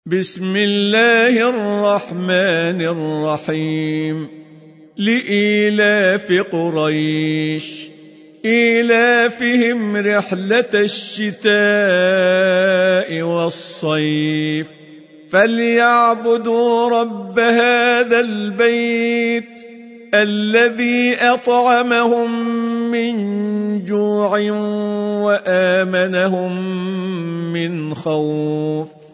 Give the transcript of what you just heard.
بسم الله الرحمن الرحيم لإيلاف قريش إيلافهم رحلة الشتاء والصيف فليعبدوا رب هذا البيت الذي أطعمهم من جوع وآمنهم من خوف